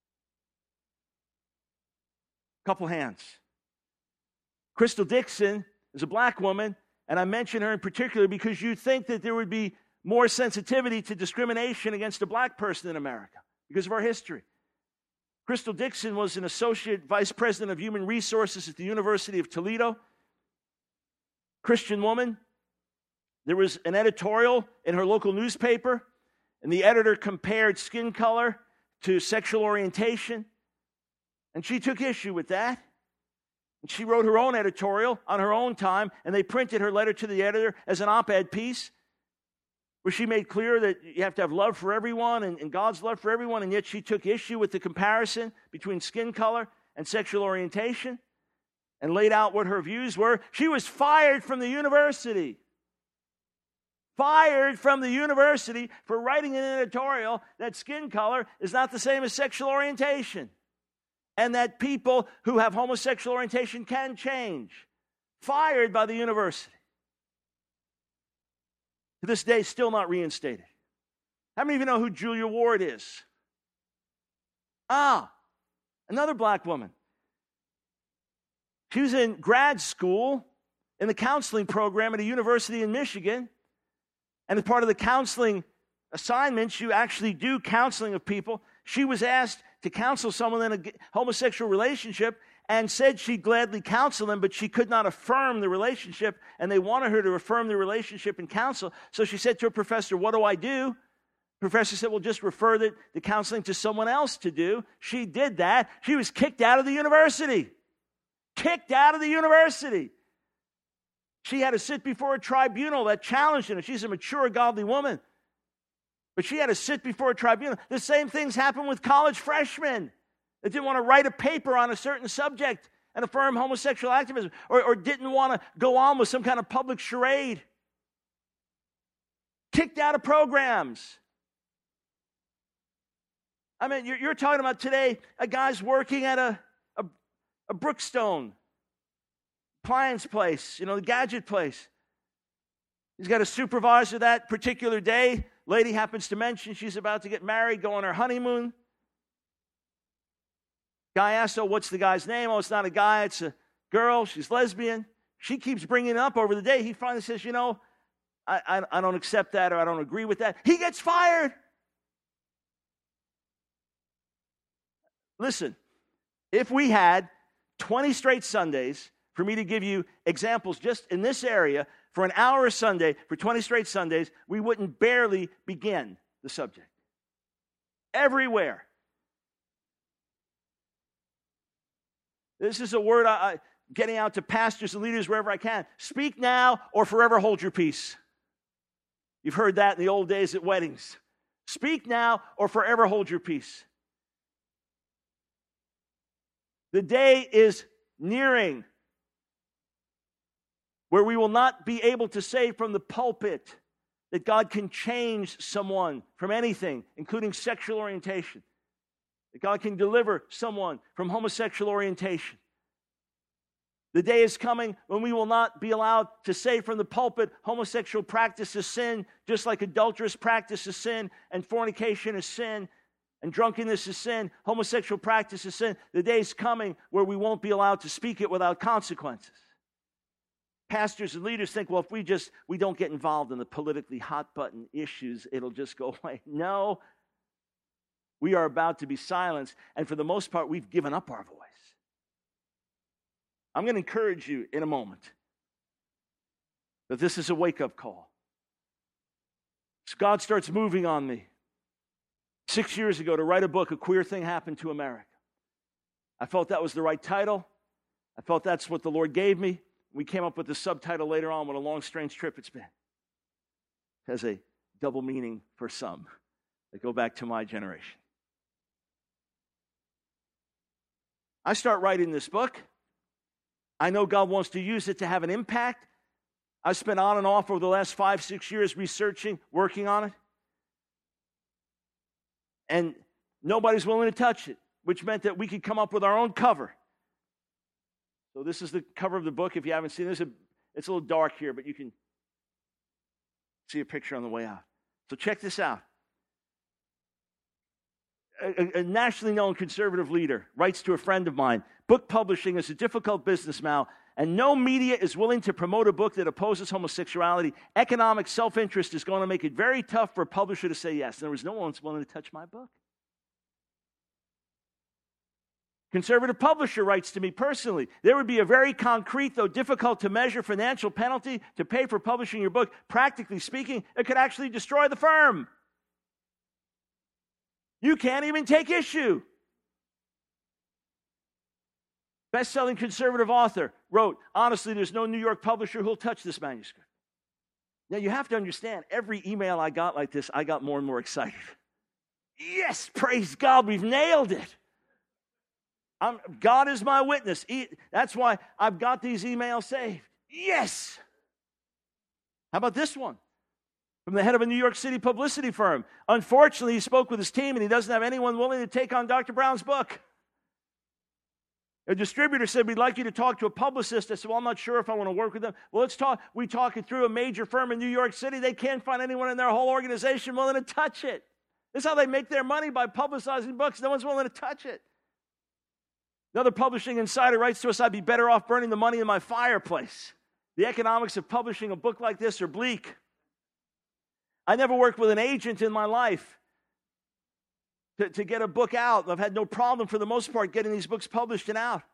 Couple hands. Crystal Dixon is a black woman, and I mention her in particular because you'd think that there would be more sensitivity to discrimination against a black person in America because of our history. Crystal Dixon was an associate vice president of human resources at the University of Toledo. Christian woman. There was an editorial in her local newspaper And the editor compared skin color to sexual orientation. And she took issue with that. And she wrote her own editorial on her own time, and they printed her letter to the editor as an op-ed piece where she made clear that you have to have love for everyone and God's love for everyone, and yet she took issue with the comparison between skin color and sexual orientation and laid out what her views were. She was fired from the university. Fired from the university for writing an editorial that skin color is not the same as sexual orientation, and that people who have homosexual orientation can change. Fired by the university. To this day, still not reinstated. How many of you know who Julia Ward is? Another black woman. She was in grad school in the counseling program at a university in Michigan. And as part of the counseling assignments, you actually do counseling of people. She was asked to counsel someone in a homosexual relationship and said she'd gladly counsel them, but she could not affirm the relationship, and they wanted her to affirm the relationship and counsel. So she said to her professor, "What do I do?" The professor said, "Well, just refer the counseling to someone else to do." She did that. She was kicked out of the university. Kicked out of the university. She had to sit before a tribunal that challenged her. She's a mature, godly woman. But she had to sit before a tribunal. The same things happened with college freshmen that didn't want to write a paper on a certain subject and affirm homosexual activism, or didn't want to go on with some kind of public charade. Kicked out of programs. I mean, you're talking about today, a guy's working at a Brookstone appliance place, the gadget place. He's got a supervisor that particular day. Lady happens to mention she's about to get married, go on her honeymoon. Guy asks, "Oh, what's the guy's name?" "Oh, it's not a guy, it's a girl. She's lesbian." She keeps bringing it up over the day. He finally says, I don't accept that, or I don't agree with that. He gets fired. Listen, if we had 20 straight Sundays for me to give you examples just in this area for an hour a Sunday, for 20 straight Sundays, we wouldn't barely begin the subject. Everywhere. This is a word I'm getting out to pastors and leaders wherever I can. Speak now or forever hold your peace. You've heard that in the old days at weddings. Speak now or forever hold your peace. The day is nearing where we will not be able to say from the pulpit that God can change someone from anything, including sexual orientation. That God can deliver someone from homosexual orientation. The day is coming when we will not be allowed to say from the pulpit homosexual practice is sin, just like adulterous practice is sin, and fornication is sin, and drunkenness is sin, homosexual practice is sin. The day is coming where we won't be allowed to speak it without consequences. Pastors and leaders think, well, if we don't get involved in the politically hot button issues, it'll just go away. No. We are about to be silenced, and for the most part, we've given up our voice. I'm going to encourage you in a moment that this is a wake-up call. So God starts moving on me 6 years ago to write a book, A Queer Thing Happened to America. I felt that was the right title. I felt that's what the Lord gave me. We came up with the subtitle later on. What a long, strange trip it's been. It has a double meaning for some that go back to my generation. I start writing this book. I know God wants to use it to have an impact. I've spent on and off over the last 5-6 years researching, working on it. And nobody's willing to touch it, which meant that we could come up with our own cover. So this is the cover of the book. If you haven't seen this, it's a little dark here, but you can see a picture on the way out. So check this out. A nationally known conservative leader writes to a friend of mine, book publishing is a difficult business now, and no media is willing to promote a book that opposes homosexuality. Economic self-interest is going to make it very tough for a publisher to say yes. In other words, no one's willing to touch my book. Conservative publisher writes to me personally, there would be a very concrete, though difficult to measure, financial penalty to pay for publishing your book. Practically speaking, it could actually destroy the firm. You can't even take issue. Best-selling conservative author wrote, honestly, there's no New York publisher who'll touch this manuscript. Now, you have to understand, every email I got like this, I got more and more excited. Yes, praise God, we've nailed it. God is my witness. That's why I've got these emails saved. Yes. How about this one? From the head of a New York City publicity firm. Unfortunately, he spoke with his team, and he doesn't have anyone willing to take on Dr. Brown's book. A distributor said, we'd like you to talk to a publicist. I said, well, I'm not sure if I want to work with them. Well, let's talk. We talk it through. A major firm in New York City. They can't find anyone in their whole organization willing to touch it. This is how they make their money, by publicizing books. No one's willing to touch it. Another publishing insider writes to us, I'd be better off burning the money in my fireplace. The economics of publishing a book like this are bleak. I never worked with an agent in my life to get a book out. I've had no problem, for the most part, getting these books published and out.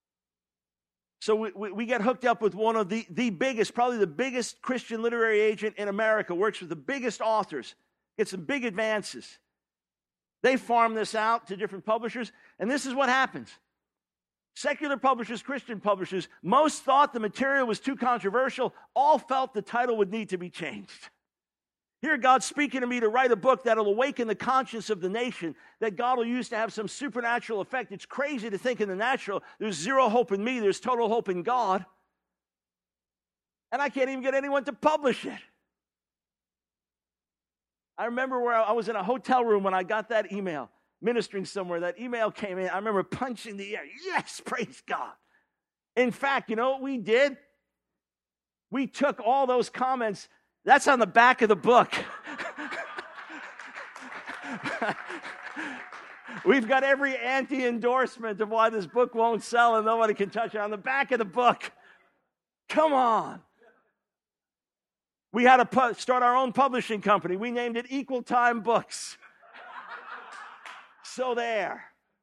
So we get hooked up with one of the biggest, probably the biggest Christian literary agent in America, works with the biggest authors, gets some big advances. They farm this out to different publishers, and this is what happens. Secular publishers, Christian publishers, most thought the material was too controversial, all felt the title would need to be changed. Here, God's speaking to me to write a book that'll awaken the conscience of the nation, that God will use to have some supernatural effect. It's crazy to think in the natural, there's zero hope in me, there's total hope in God. And I can't even get anyone to publish it. I remember where I was in a hotel room when I got that email, ministering somewhere. That email came in. I remember punching the air. Yes, praise God. In fact, you know what we did? We took all those comments. That's on the back of the book. We've got every anti-endorsement of why this book won't sell and nobody can touch it on the back of the book. Come on. We had to start our own publishing company. We named it Equal Time Books. So there.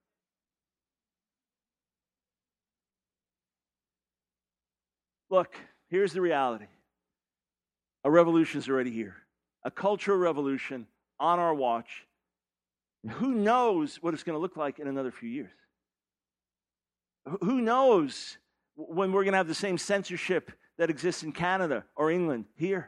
Look, here's the reality. A revolution's already here. A cultural revolution on our watch. Who knows what it's going to look like in another few years? Who knows when we're going to have the same censorship that exists in Canada or England here?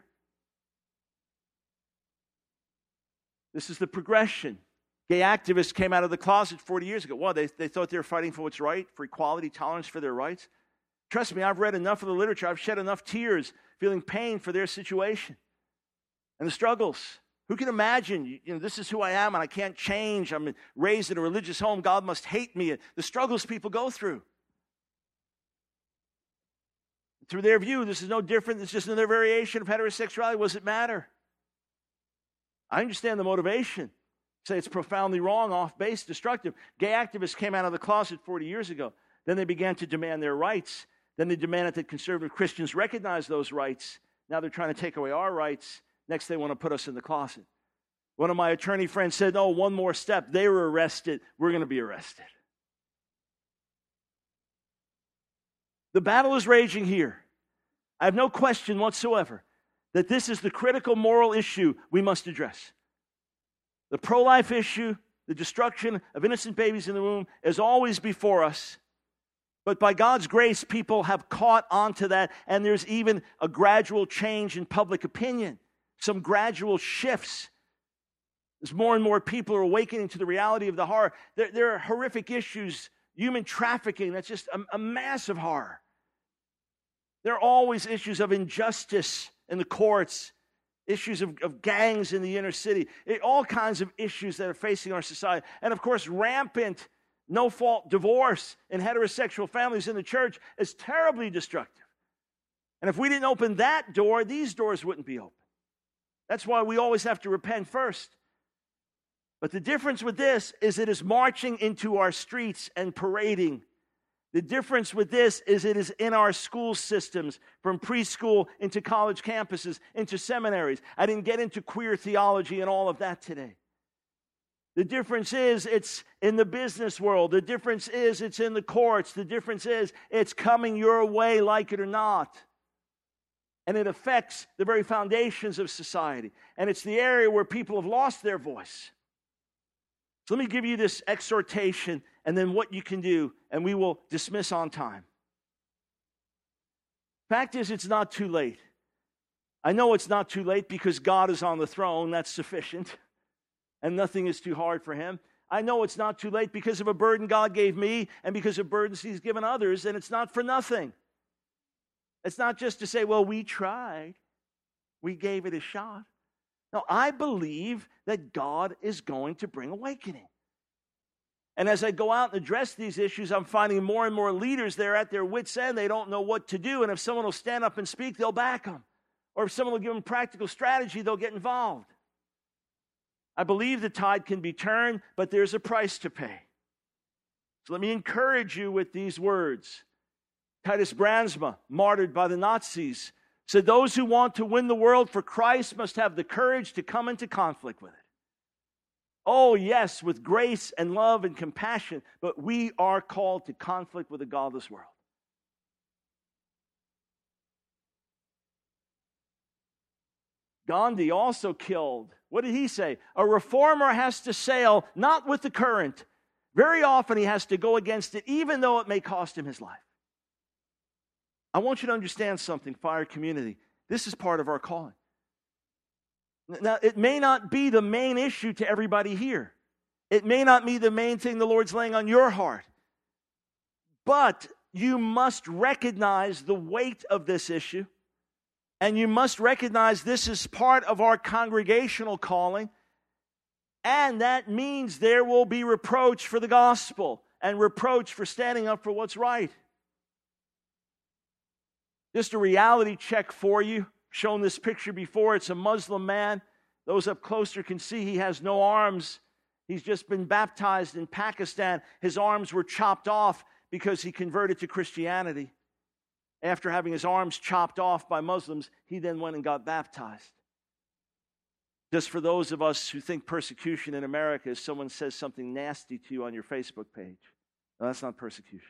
This is the progression. Gay activists came out of the closet 40 years ago. Well, they thought they were fighting for what's right, for equality, tolerance for their rights. Trust me, I've read enough of the literature. I've shed enough tears feeling pain for their situation and the struggles. Who can imagine, this is who I am and I can't change. I'm raised in a religious home. God must hate me. The struggles people go through. Through their view, this is no different. It's just another variation of heterosexuality. What does it matter? I understand the motivation. Say it's profoundly wrong, off-base, destructive. Gay activists came out of the closet 40 years ago. Then they began to demand their rights. Then they demanded that conservative Christians recognize those rights. Now they're trying to take away our rights. Next, they want to put us in the closet. One of my attorney friends said, no, one more step. They were arrested. We're going to be arrested. The battle is raging here. I have no question whatsoever that this is the critical moral issue we must address. The pro-life issue, the destruction of innocent babies in the womb, is always before us. But by God's grace, people have caught onto that, and there's even a gradual change in public opinion, some gradual shifts. As more and more people are awakening to the reality of the horror. There are horrific issues, human trafficking, that's just a massive horror. There are always issues of injustice in the courts, issues of gangs in the inner city, all kinds of issues that are facing our society. And of course, rampant, no-fault divorce in heterosexual families in the church is terribly destructive. And if we didn't open that door, these doors wouldn't be open. That's why we always have to repent first. But the difference with this is it is marching into our streets and parading. The difference with this is it is in our school systems, from preschool into college campuses, into seminaries. I didn't get into queer theology and all of that today. The difference is it's in the business world. The difference is it's in the courts. The difference is it's coming your way, like it or not. And it affects the very foundations of society. And it's the area where people have lost their voice. So let me give you this exhortation and then what you can do, and we will dismiss on time. Fact is, it's not too late. I know it's not too late because God is on the throne. That's sufficient. And nothing is too hard for him. I know it's not too late because of a burden God gave me and because of burdens he's given others, and it's not for nothing. It's not just to say, well, we tried. We gave it a shot. No, I believe that God is going to bring awakening. And as I go out and address these issues, I'm finding more and more leaders, they're at their wits' end. They don't know what to do. And if someone will stand up and speak, they'll back them. Or if someone will give them practical strategy, they'll get involved. I believe the tide can be turned, but there's a price to pay. So let me encourage you with these words. Titus Brandsma, martyred by the Nazis, said those who want to win the world for Christ must have the courage to come into conflict with it. Oh, yes, with grace and love and compassion, but we are called to conflict with a godless world. Gandhi also killed. What did he say? A reformer has to sail not with the current. Very often he has to go against it, even though it may cost him his life. I want you to understand something, Fire Community. This is part of our calling. Now, it may not be the main issue to everybody here. It may not be the main thing the Lord's laying on your heart. But you must recognize the weight of this issue. And you must recognize this is part of our congregational calling. And that means there will be reproach for the gospel and reproach for standing up for what's right. Just a reality check for you. Shown this picture before. It's a Muslim man. Those up closer can see he has no arms. He's just been baptized in Pakistan. His arms were chopped off because he converted to Christianity. After having his arms chopped off by Muslims, he then went and got baptized. Just for those of us who think persecution in America is someone says something nasty to you on your Facebook page. No, that's not persecution.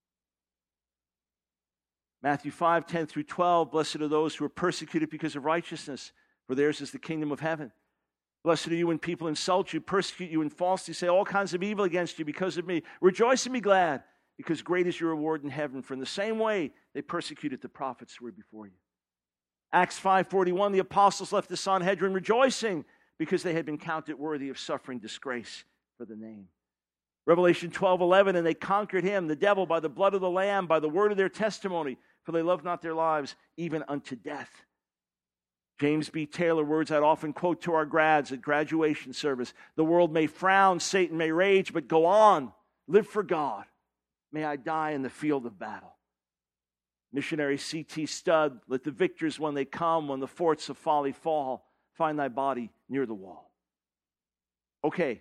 Matthew 5:10-12, blessed are those who are persecuted because of righteousness, for theirs is the kingdom of heaven. Blessed are you when people insult you, persecute you, and falsely say all kinds of evil against you because of me. Rejoice and be glad, because great is your reward in heaven. For in the same way they persecuted the prophets who were before you. Acts 5:41, the apostles left the Sanhedrin rejoicing because they had been counted worthy of suffering disgrace for the name. Revelation 12:11, and they conquered him, the devil, by the blood of the Lamb, by the word of their testimony, for they loved not their lives even unto death. James B. Taylor, words I'd often quote to our grads at graduation service. The world may frown, Satan may rage, but go on, live for God. May I die in the field of battle. Missionary C.T. Studd, let the victors when they come, when the forts of folly fall, find thy body near the wall. Okay.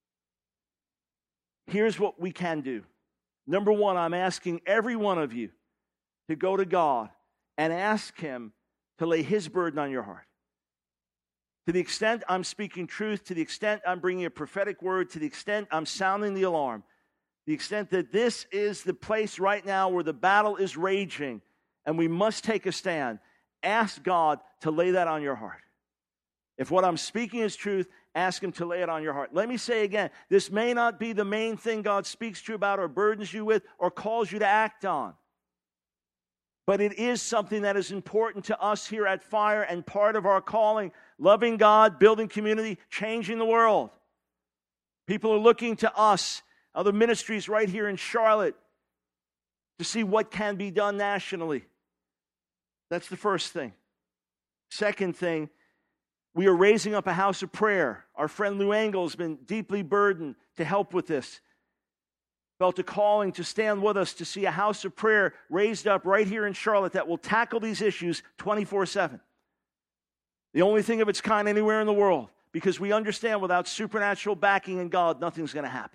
Here's what we can do. Number one, I'm asking every one of you to go to God and ask Him to lay His burden on your heart. To the extent I'm speaking truth, to the extent I'm bringing a prophetic word, to the extent I'm sounding the alarm, the extent that this is the place right now where the battle is raging and we must take a stand, ask God to lay that on your heart. If what I'm speaking is truth, ask Him to lay it on your heart. Let me say again, this may not be the main thing God speaks to you about or burdens you with or calls you to act on. But it is something that is important to us here at Fire and part of our calling, loving God, building community, changing the world. People are looking to us, other ministries right here in Charlotte, to see what can be done nationally. That's the first thing. Second thing, we are raising up a house of prayer. Our friend Lou Engel has been deeply burdened to help with this. Felt a calling to stand with us to see a house of prayer raised up right here in Charlotte that will tackle these issues 24/7. The only thing of its kind anywhere in the world, because we understand without supernatural backing in God, nothing's going to happen.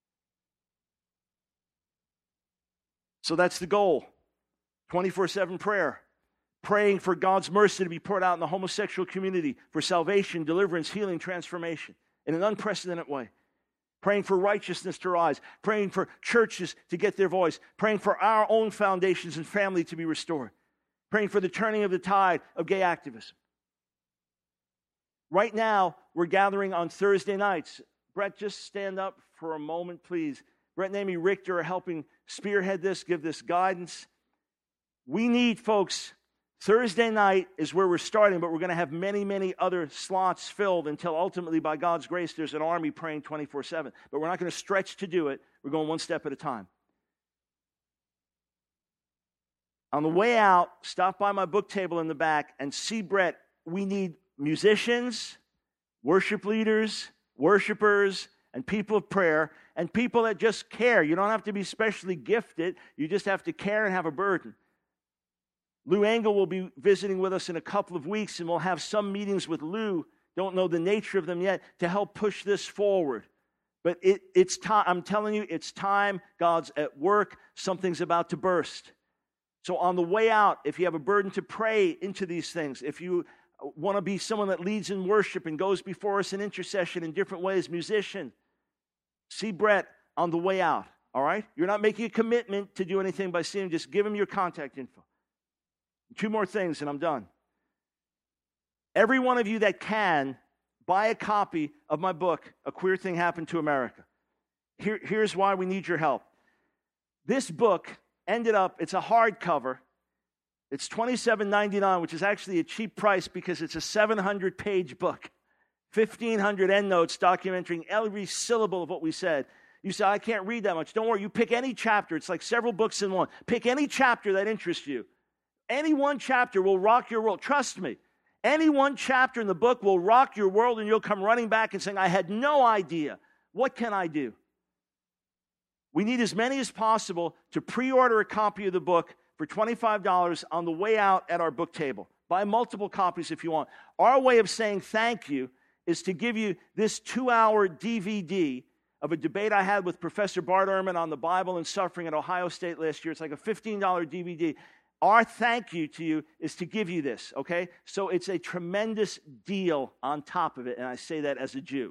So that's the goal. 24/7 prayer. Praying for God's mercy to be poured out in the homosexual community, for salvation, deliverance, healing, transformation in an unprecedented way. Praying for righteousness to rise. Praying for churches to get their voice. Praying for our own foundations and family to be restored. Praying for the turning of the tide of gay activism. Right now, we're gathering on Thursday nights. Brett, just stand up for a moment, please. Brett and Amy Richter are helping spearhead this, give this guidance. We need, folks, Thursday night is where we're starting, but we're going to have many, many other slots filled until ultimately, by God's grace, there's an army praying 24/7. But we're not going to stretch to do it. We're going one step at a time. On the way out, stop by my book table in the back and see Brett. We need musicians, worship leaders, worshipers, and people of prayer, and people that just care. You don't have to be specially gifted. You just have to care and have a burden. Lou Engel will be visiting with us in a couple of weeks, and we'll have some meetings with Lou, don't know the nature of them yet, to help push this forward. But it's time. I'm telling you, it's time. God's at work. Something's about to burst. So on the way out, if you have a burden to pray into these things, if you want to be someone that leads in worship and goes before us in intercession in different ways, musician, see Brett on the way out, all right? You're not making a commitment to do anything by seeing him. Just give him your contact info. 2 more things and I'm done. Every one of you that can, buy a copy of my book, A Queer Thing Happened to America. Here's why we need your help. This book ended up, it's a hardcover. It's $27.99, which is actually a cheap price because it's a 700-page book. 1,500 endnotes documenting every syllable of what we said. You say, I can't read that much. Don't worry. You pick any chapter. It's like several books in one. Pick any chapter that interests you. Any one chapter will rock your world. Trust me. Any one chapter in the book will rock your world, and you'll come running back and saying, I had no idea. What can I do? We need as many as possible to pre-order a copy of the book for $25 on the way out at our book table. Buy multiple copies if you want. Our way of saying thank you is to give you this 2-hour DVD of a debate I had with Professor Bart Ehrman on the Bible and suffering at Ohio State last year. It's like a $15 DVD. Our thank you to you is to give you this, okay? So it's a tremendous deal on top of it, and I say that as a Jew.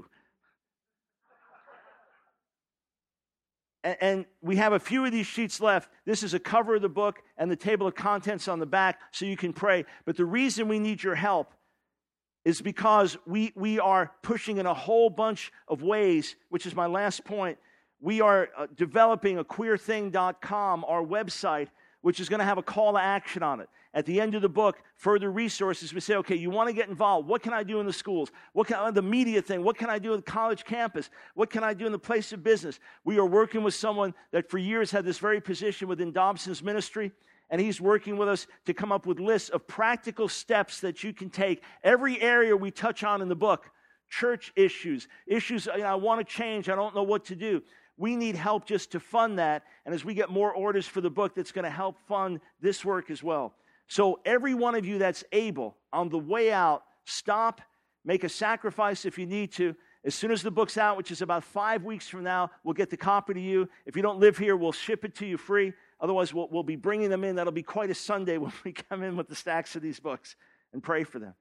And we have a few of these sheets left. This is a cover of the book and the table of contents on the back so you can pray. But the reason we need your help is because we are pushing in a whole bunch of ways, which is my last point. We are developing a queerthing.com, our website, which is going to have a call to action on it. At the end of the book, further resources, we say, okay, you want to get involved. What can I do in the schools? What can the media thing? What can I do in the college campus? What can I do in the place of business? We are working with someone that for years had this very position within Dobson's ministry, and he's working with us to come up with lists of practical steps that you can take. Every area we touch on in the book, church issues, I want to change, I don't know what to do. We need help just to fund that. And as we get more orders for the book, that's going to help fund this work as well. So every one of you that's able, on the way out, stop, make a sacrifice if you need to. As soon as the book's out, which is about 5 weeks from now, we'll get the copy to you. If you don't live here, we'll ship it to you free. Otherwise, we'll be bringing them in. That'll be quite a Sunday when we come in with the stacks of these books and pray for them.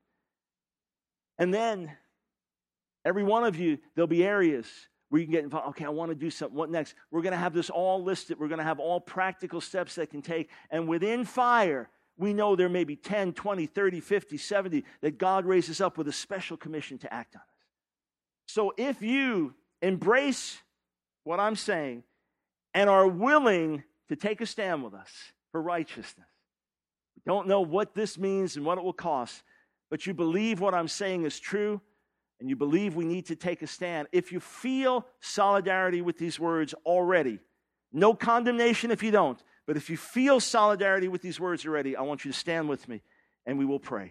And then, every one of you, there'll be areas where you can get involved. Okay, I want to do something. What next? We're going to have this all listed. We're going to have all practical steps that can take. And within fire, we know there may be 10, 20, 30, 50, 70 that God raises up with a special commission to act on us. So if you embrace what I'm saying and are willing to take a stand with us for righteousness, we don't know what this means and what it will cost, but you believe what I'm saying is true, and you believe we need to take a stand. If you feel solidarity with these words already, no condemnation if you don't, but if you feel solidarity with these words already, I want you to stand with me, and we will pray.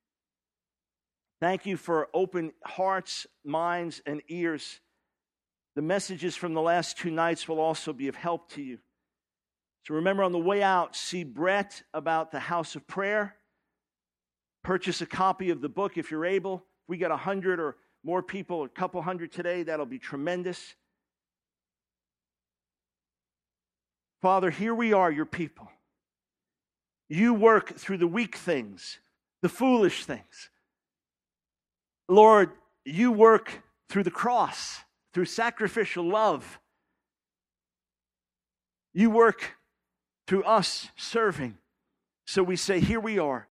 Thank you for open hearts, minds, and ears. The messages from the last 2 nights will also be of help to you. So remember, on the way out, see Brett about the house of prayer. Purchase a copy of the book if you're able. If we get 100 or more people, a couple hundred today, that'll be tremendous. Father, here we are, your people. You work through the weak things, the foolish things. Lord, you work through the cross, through sacrificial love. You work through us serving. So we say, here we are.